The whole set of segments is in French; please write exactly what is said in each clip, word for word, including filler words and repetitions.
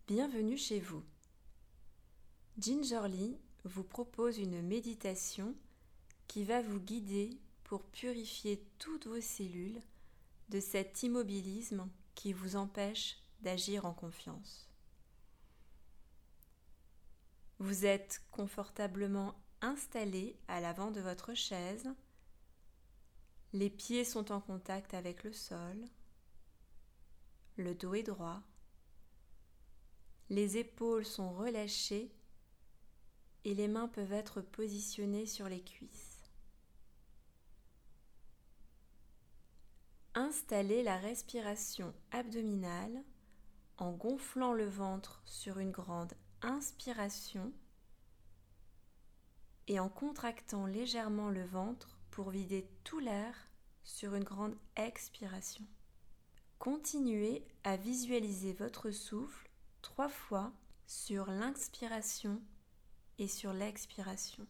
Bienvenue chez vous. Gingerly vous propose une méditation qui va vous guider pour purifier toutes vos cellules de cet immobilisme qui vous empêche d'agir en confiance. Vous êtes confortablement installé à l'avant de votre chaise. Les pieds sont en contact avec le sol. Le dos est droit. Les épaules sont relâchées et les mains peuvent être positionnées sur les cuisses. Installez la respiration abdominale en gonflant le ventre sur une grande inspiration et en contractant légèrement le ventre pour vider tout l'air sur une grande expiration. Continuez à visualiser votre souffle trois fois sur l'inspiration et sur l'expiration.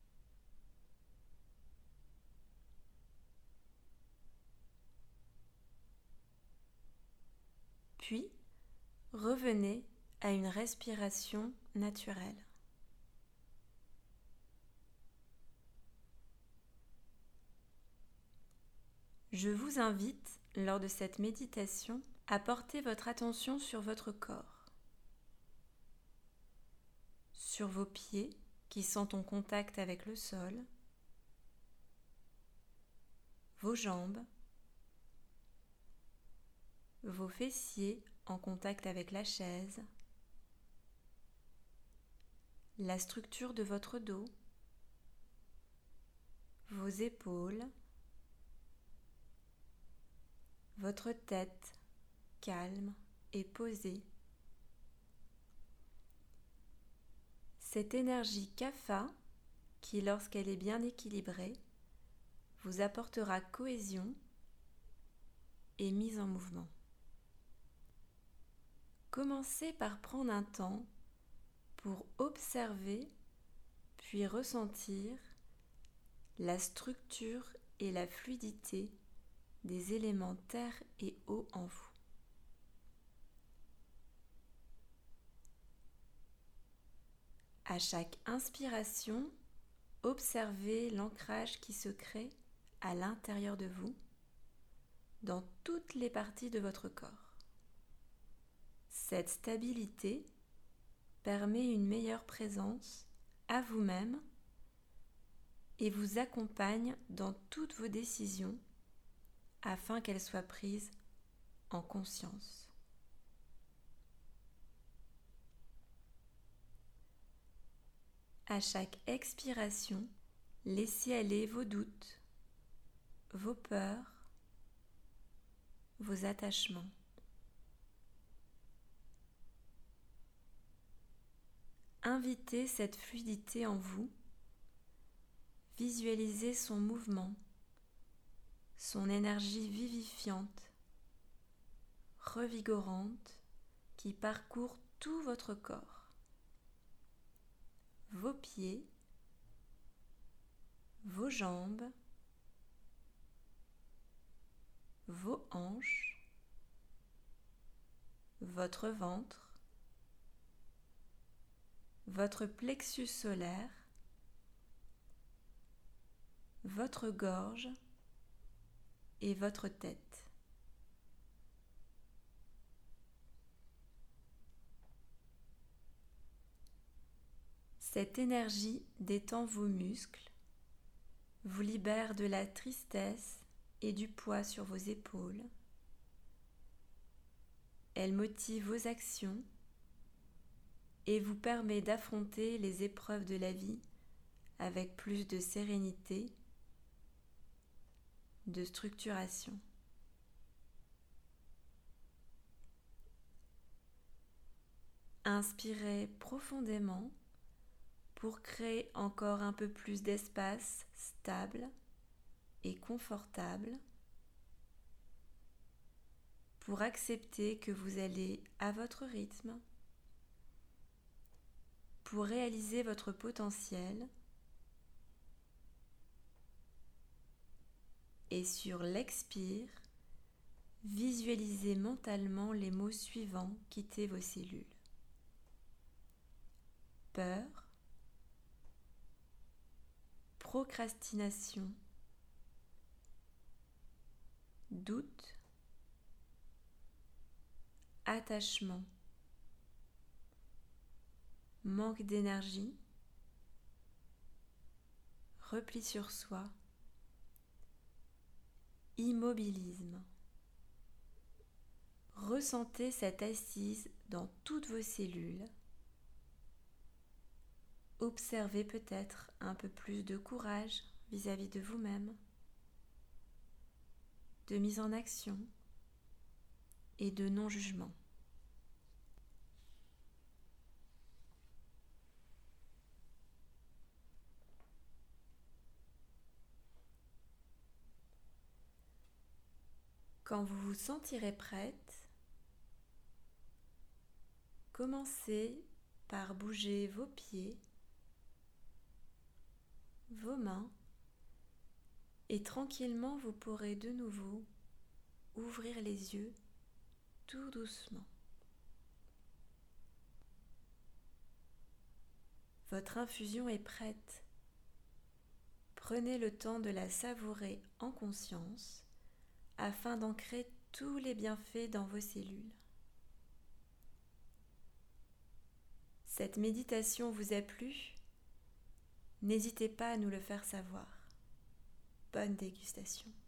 Puis, revenez à une respiration naturelle. Je vous invite, lors de cette méditation, à porter votre attention sur votre corps, sur vos pieds qui sont en contact avec le sol, vos jambes, vos fessiers en contact avec la chaise, la structure de votre dos, vos épaules, votre tête calme et posée. Cette énergie kapha, qui lorsqu'elle est bien équilibrée, vous apportera cohésion et mise en mouvement. Commencez par prendre un temps pour observer puis ressentir la structure et la fluidité des éléments terre et eau en vous. À chaque inspiration, observez l'ancrage qui se crée à l'intérieur de vous, dans toutes les parties de votre corps. Cette stabilité permet une meilleure présence à vous-même et vous accompagne dans toutes vos décisions afin qu'elles soient prises en conscience. À chaque expiration, laissez aller vos doutes, vos peurs, vos attachements. Invitez cette fluidité en vous, visualisez son mouvement, son énergie vivifiante, revigorante, qui parcourt tout votre corps, vos pieds, vos jambes, vos hanches, votre ventre, votre plexus solaire, votre gorge et votre tête. Cette énergie détend vos muscles, vous libère de la tristesse et du poids sur vos épaules. Elle motive vos actions et vous permet d'affronter les épreuves de la vie avec plus de sérénité, de structuration. Inspirez profondément pour créer encore un peu plus d'espace stable et confortable, pour accepter que vous allez à votre rythme, pour réaliser votre potentiel, et sur l'expire, visualisez mentalement les mots suivants quitter vos cellules. peur, procrastination, doute, attachement, manque d'énergie, repli sur soi, immobilisme. Ressentez cette assise dans toutes vos cellules. Observez peut-être un peu plus de courage vis-à-vis de vous-même, de mise en action et de non-jugement. Quand vous vous sentirez prête, commencez par bouger vos pieds, vos mains, et tranquillement vous pourrez de nouveau ouvrir les yeux tout doucement. Votre infusion est prête. Prenez le temps de la savourer en conscience afin d'ancrer tous les bienfaits dans vos cellules. Cette méditation vous a plu? N'hésitez pas à nous le faire savoir. Bonne dégustation.